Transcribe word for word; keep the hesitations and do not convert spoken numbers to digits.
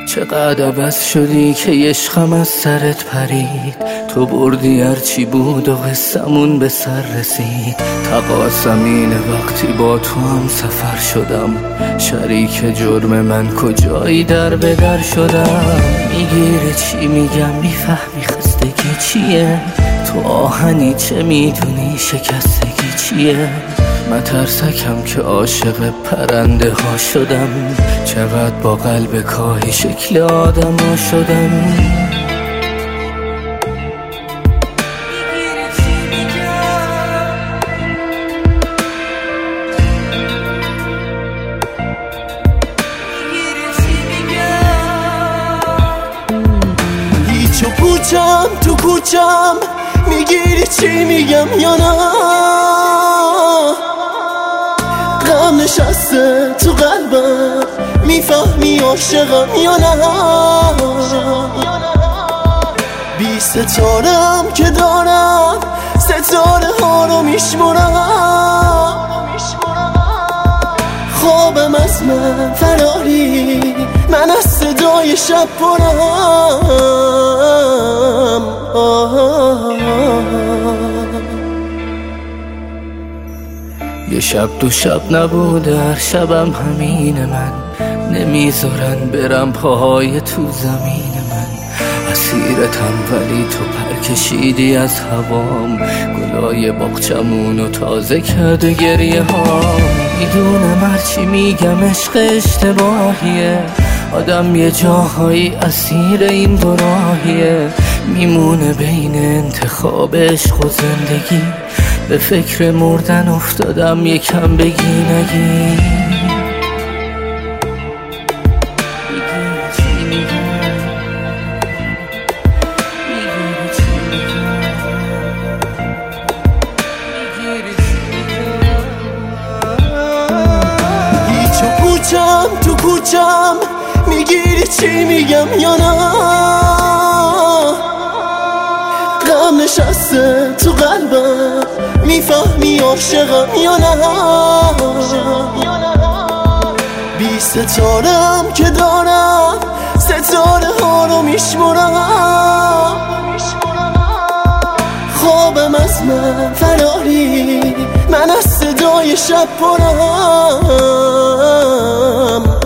چقدر عوض شدی که عشقم از سرت پرید. تو بردی هرچی بود و قصمون به سر رسید. تقاصم اینه وقتی با تو هم سفر شدم، شریک جرم من کجایی در به در شدم. میگیره چی میگم میفهمی خستگی چیه، تو آهنی چه میدونی شکستگی چیه. مترسکم که عاشق پرنده ها شدم، چقدر با قلب کاهی شکل آدم ها شدم. هیچ و پوچم تو کوچم، میگیری چی میگم یا نه؟ غم نشسته تو قلبم، میفهمی عاشقم یا نه؟ بی ستارم که دارم، ستاره ها رو میشمرم. خوابم از من فراری، من از صدای شب پرم. یه شب دو شب نبوده هر شبم همین من، نمیذارن برم پاهای تو زمین من. اسیرتم ولی تو پر کشیدی از هوام، گلای باغچمونو تازه کرده گریه ها. میدونم هرچی میگم عشق اشتباهیه، آدم یه جاهایی اسیر این دو راهیه. میمونه بین انتخاب عشق و زندگی، به فکر مردن افتادم یکم بگی نگی. هیچ و پوچم تو کوچم، میگیری چی میگم یا نه؟ غم نشسته تو قلبم، میفهمی عاشقم یا نه؟ بی ستارم که دارم، ستاره ها رو میشمرم. خوابم از من فراری، من از صدای شب پرم.